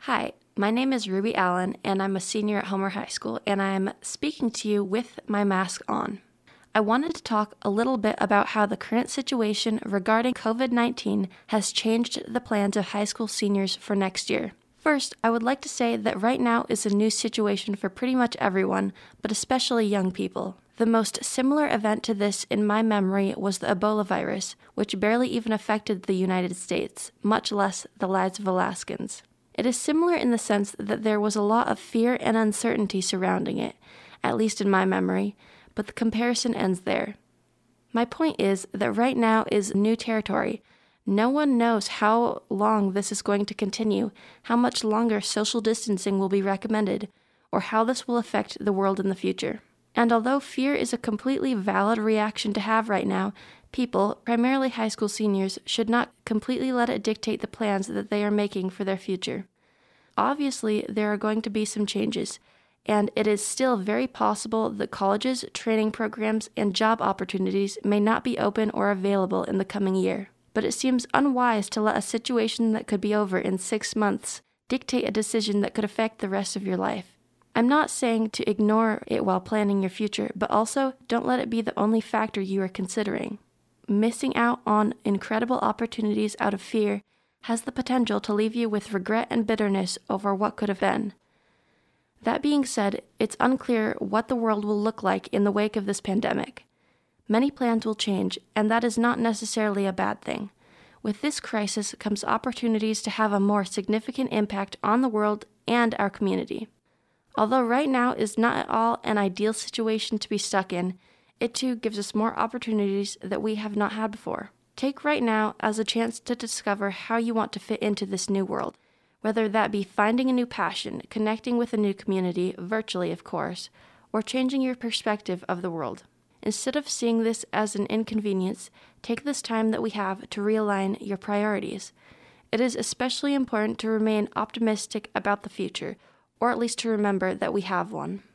Hi, my name is Ruby Allen, and I'm a senior at Homer High School, and I'm speaking to you with my mask on. I wanted to talk a little bit about how the current situation regarding COVID-19 has changed the plans of high school seniors for next year. First, I would like to say that right now is a new situation for pretty much everyone, but especially young people. The most similar event to this in my memory was the Ebola virus, which barely even affected the United States, much less the lives of Alaskans. It is similar in the sense that there was a lot of fear and uncertainty surrounding it, at least in my memory, but the comparison ends there. My point is that right now is new territory. No one knows how long this is going to continue, how much longer social distancing will be recommended, or how this will affect the world in the future. And although fear is a completely valid reaction to have right now, people, primarily high school seniors, should not completely let it dictate the plans that they are making for their future. Obviously, there are going to be some changes, and it is still very possible that colleges, training programs, and job opportunities may not be open or available in the coming year. But it seems unwise to let a situation that could be over in 6 months dictate a decision that could affect the rest of your life. I'm not saying to ignore it while planning your future, but also don't let it be the only factor you are considering. Missing out on incredible opportunities out of fear has the potential to leave you with regret and bitterness over what could have been. That being said, it's unclear what the world will look like in the wake of this pandemic. Many plans will change, and that is not necessarily a bad thing. With this crisis comes opportunities to have a more significant impact on the world and our community. Although right now is not at all an ideal situation to be stuck in, it too gives us more opportunities that we have not had before. Take right now as a chance to discover how you want to fit into this new world, whether that be finding a new passion, connecting with a new community, virtually of course, or changing your perspective of the world. Instead of seeing this as an inconvenience, take this time that we have to realign your priorities. It is especially important to remain optimistic about the future, or at least to remember that we have one.